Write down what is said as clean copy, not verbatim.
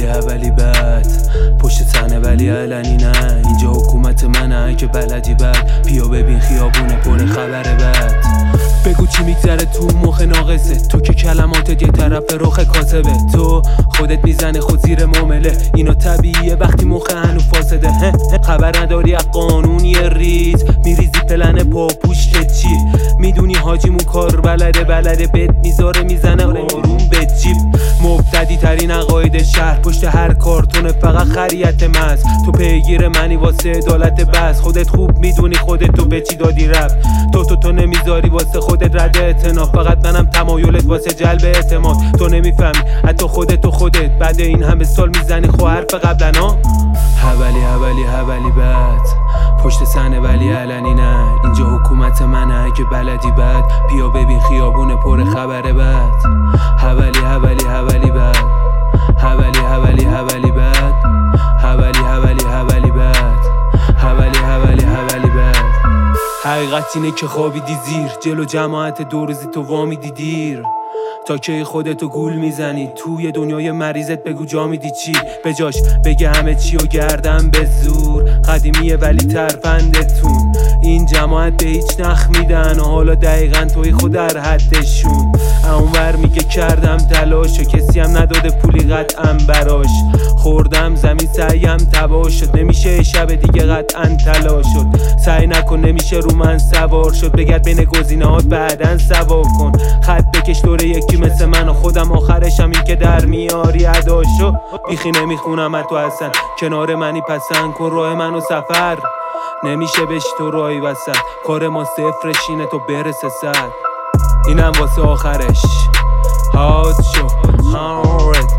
اولی بد پشت صحنه ولی علنی نه. اینجا حکومت منه که بلدی بد بیا ببین خیابونه پر خبر بد. بگو چی میگذره تو مخ ناقصه تو که کلماتت یه طرف رخ کاسبه. تو خودت میزنه خود زیر معامله اینا طبیعیه وقتی مخ هنو فاسده. خبر نداری از قانون یه ریز میریزی پلن پاپوش که چی میدونی حاجیمون کار بلده بد میذاره میزنه آروم به جیب. مبتدی ترین عقاید شهر پشت هر کارتون فقط خریت مز. تو پیگیر منی واسه عدالت بس خودت خوب میدونی خودت تو به چی دادی رب. تو نمیذاری واسه خودت رد اعتنا فقط منم تمایلت واسه جلب اعتماد. تو نمیفهمی حتی خودت بعد این همه سال میزنی خو حرف قبلنا. حولی بد پشت صحنه ولی علنی نه. اینجا حکومت منه که بلدی بد بیا ببین خیابون پر خبر بد. حولی بد حولی بد حولی بد. حقیقت اینه که خوابیدی زیر جلو جماعت دو روزی تو وامیدی دیر. تا که خودتو گول میزنی توی دنیای مریضت بگو جا میدی چی به جاش بگه همه چی و گردن به زور. قدیمیه ولی ترفندتون این جماعت به هیچ نخ میدن و حالا دقیقا توی خود در حدشون. اونور میگه کردم تلاش و کسی هم نداده پولی قطعا براش. خوردم زمین سعیم تباه شد نمیشه شب دیگه قطعا تلاش شد. سعی نکن نمیشه رو من سوار شد بگرد بین گزینه‌هات بعدن سوا کن. خط بکش دور یکی مثل من و خودم آخرشم این که در میاری اداشو. بیخی نمیخونم تو اصلا کنار منی پسند کن راه منو سفر. نمیشه بشی تو راهی وسط کار ما صفرش اینه تو برسه 100. اینم واسه آخرش هات شو